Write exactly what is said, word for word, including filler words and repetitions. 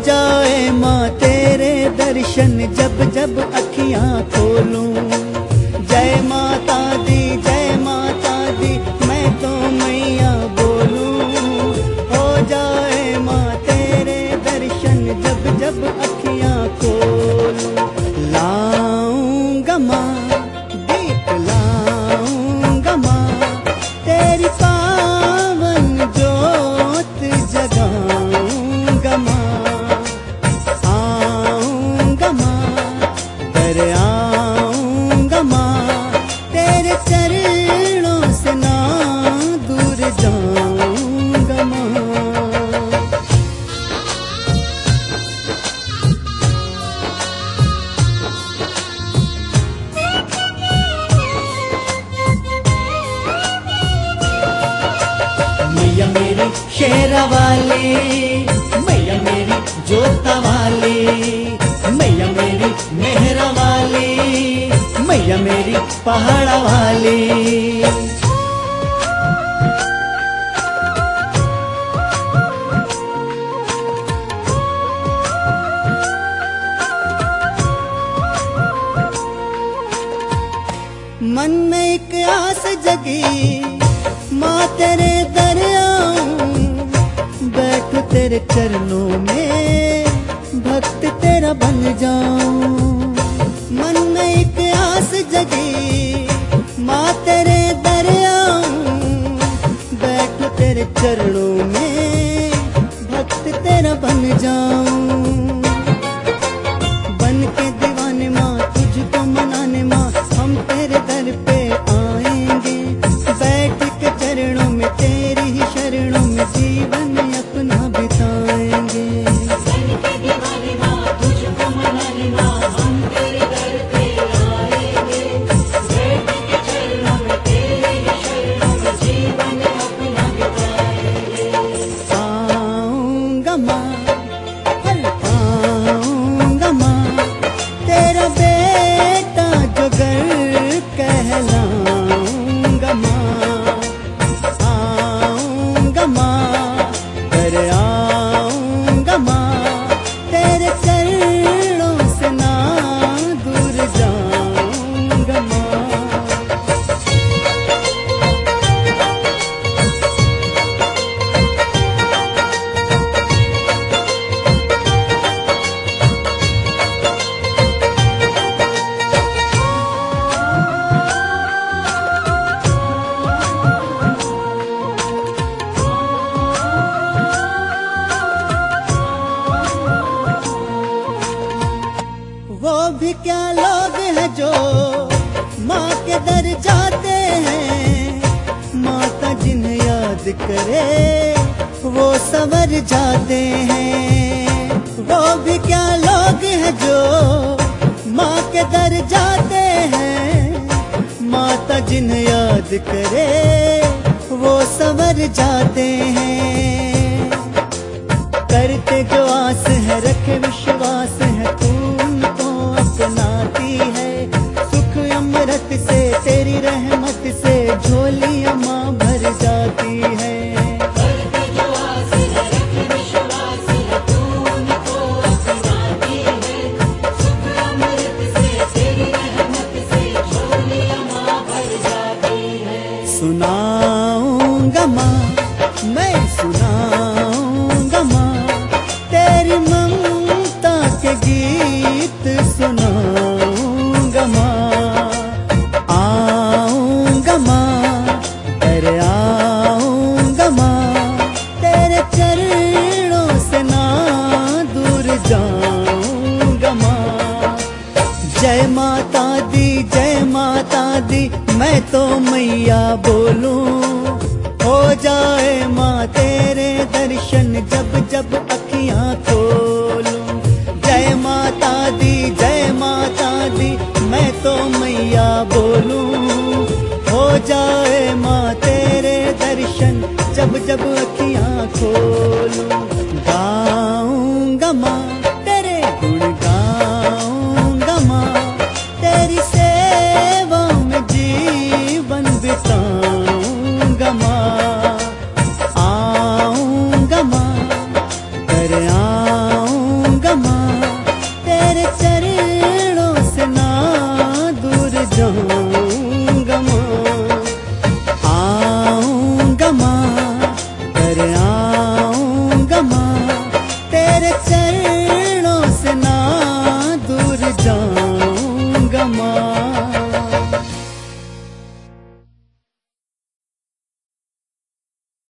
जाए माँ तेरे दर्शन जब जब अखियाँ खोलूं। जय माता दी जय माता दी मैं तो मैया बोलूं। हो जाए माँ तेरे दर्शन जब जब अखियाँ खोलूं। लाऊंगा माँ दीप लाऊंगा माँ तेरी पावन जोत जगाऊंगा माँ। आऊंगा माँ दर आऊंगा माँ तेरे चरणों से ना दूर जाऊंगा माँ। मैया मेरी शेरा वाली, मैया मेरी जोता वाली, मैया मेरी मेहरा वाली, मैया मेरी पहाड़ा वाली। मन में एक आस जगी माँ तेरे दर आऊं। बैठ तेरे चरणों में भक्त तेरा बन जाऊं। मन में एक आस जगी माँ तेरे दर आऊं। बैठ तेरे चरणों में भक्त तेरा बन जाऊं। बन के दीवाने माँ तुझको मनाने माँ हम तेरे दर पे आएंगे। बैठ के चरणों में तेरी ही शरणों में जीवन अपना बिताएंगे। बन के दीवाने माँ तुझको मनाने माँ हम तेरे दर पे आएंगे। बैठ के चरणों में तेरी ही शरणों में जीवन अपना बिताएंगे। आऊंगा माँ हर आऊंगा माँ तेरा बेटा जो घर कहलाऊंगा माँ। आऊंगा माँ घर आऊंगा माँ तेरे चरणों से ना दूर जाऊंगा माँ। वो भी क्या लोग हैं जो माँ के दर जाते हैं। माता जिन्हें याद करे वो संवर जाते हैं। वो भी क्या लोग हैं जो माँ के दर जाते हैं। माता जिन्हें याद करे वो संवर जाते हैं। करते जो आस है रखे विश्वास है तू उनको अपनाती है। सुख अमृत से तेरी रहमत से झोलियां माँ भर जाती है। करते जो आस है रखे विश्वास है तू उनको अपनाती है। सुख अमृत से तेरी रहमत से झोलियां माँ भर जाती है। सुनाऊंगा माँ मैं सुनाऊंगा माँ तेरी ममता के गीत सुनाऊंगा माँ। आऊंगा माँ तेरे आऊंगा माँ तेरे चरणों से ना दूर जाऊंगा माँ। जय माता दी जय माता दी मैं तो मैया बोलूं। हो जाए माँ तेरे दर्शन जब जब अखियाँ खोलूं। जय माता दी जय माता दी मैं तो मैया बोलूं। हो जाए माँ तेरे दर्शन जब जब अखियाँ खोलूं। गाऊंगा माँ तेरे गुण गाऊंगा माँ तेरी सेवा में जीवन बिताऊंगा माँ। आऊंगा माँ घर आऊंगा तेरे चरणों से ना दूर जाऊं।